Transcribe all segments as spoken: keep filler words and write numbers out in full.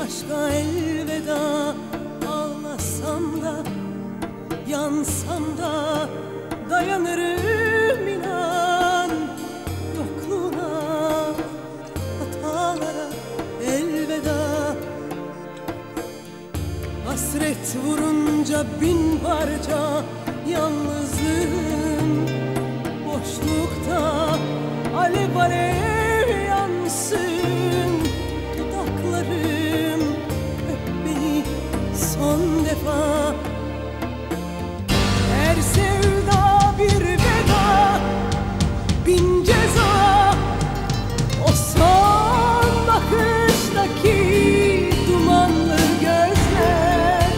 aşka elveda. Ağlasam da, yansam da dayanırım inan. Yokluğuna, hatalara elveda. Hasret vurunca bin parça yalnızım. Boşlukta alev alev yansın dudaklarım. Öp beni son defa. Her sevda bir veda, bin ceza. O son bakıştaki dumanlı gözler,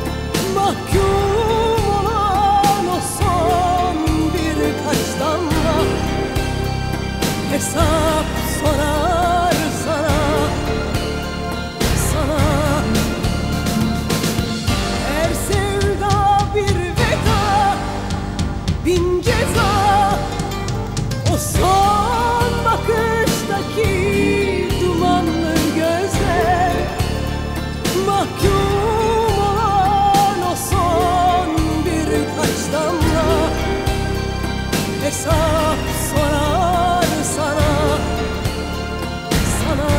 mahkum olan o son birkaç damla hesap sorar sana, sana. Her sevda bir veda, bin ceza. O son bakıştaki dumanlı gözler, mahkum olan o son birkaç damla hesap sorar sana, sana.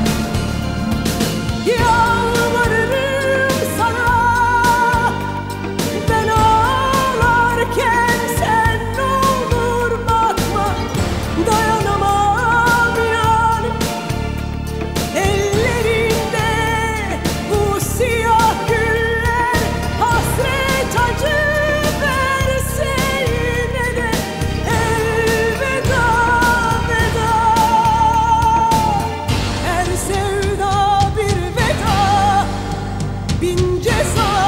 Yalvarırım sana, ben ağlarken sen ne olur bakma. Dayanamam inan, ellerinde bu siyah güller. Hasret acı verse yine de elveda, veda. Her sevda bir veda, bin ceza.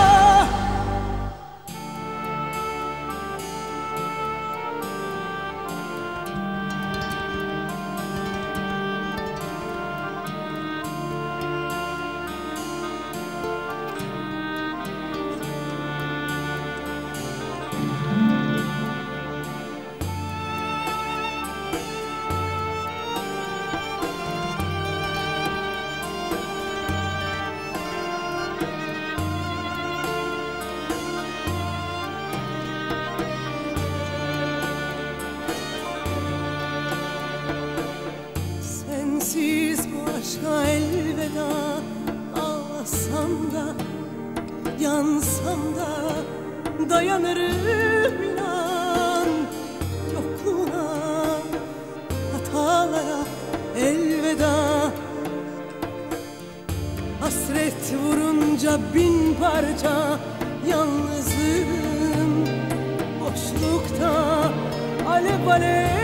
Sensiz bu aşka elveda. Ağlasam da, yansam da dayanırım inan. Yokluğuna, hatalara elveda. Hasret vurunca bin parça yalnızım. Boşlukta alev alev